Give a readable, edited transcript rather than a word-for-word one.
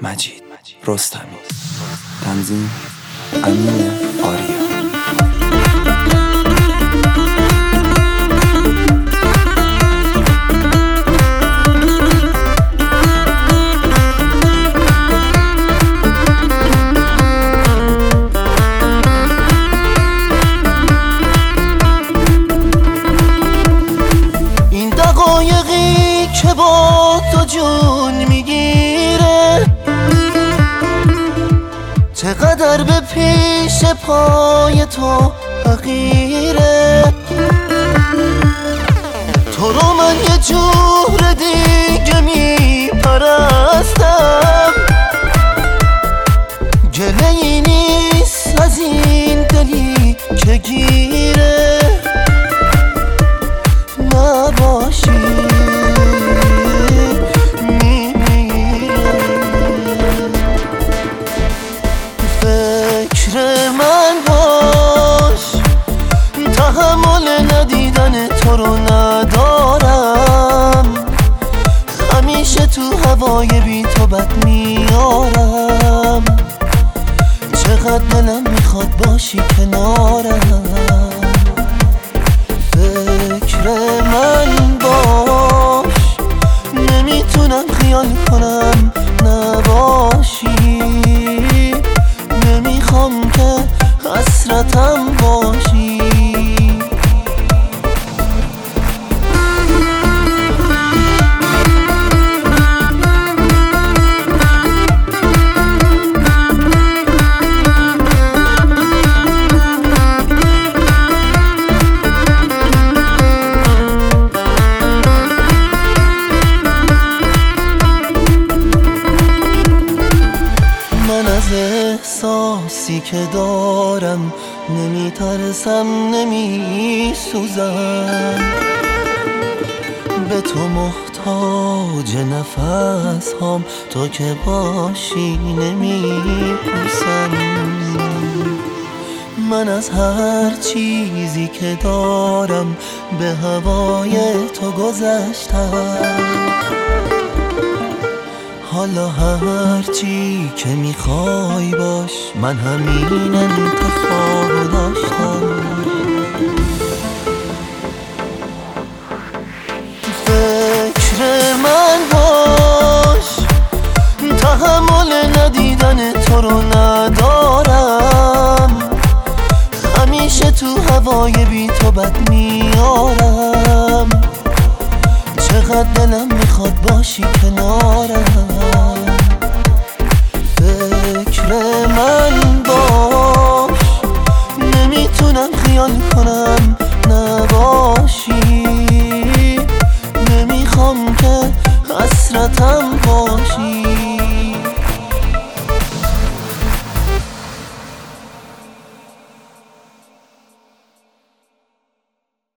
مجید رستمی. تنظیم امین آریا. این دقایقی که با تو جون میگیره، چقدر به پیش پای تو حقیره. تو رو من یه جور دیگه میپرستم، گله ای نیست از این دلی که گیره نباشی میمیره. فکر من باش، تحمل ندیدن تو رو ندارم، همیشه تو هوای بی تو بد میارم. چقدر دلم میخواد باشی کنارم. فکر من باش، نمیتونم خیال کنم نباشی. نمیخوام که حسرتم باشی. احساسی که دارم نمیترسم نمیسوزم، به تو محتاج نفس هام، تو که باشی نمیپوسم. من از هر چیزی که دارم به هوای تو گذشتم. حالا هر چی که میخوای باش، من همین انتخاب داشتم. فکر من باش، تحمل ندیدن تو رو ندارم، همیشه تو هوای بی تو بد میارم. چقدر دلم میخواد باشی کنارم. فکر من باش، نمیتونم خیال کنم نباشی. نمیخوام که حسرتم باشی.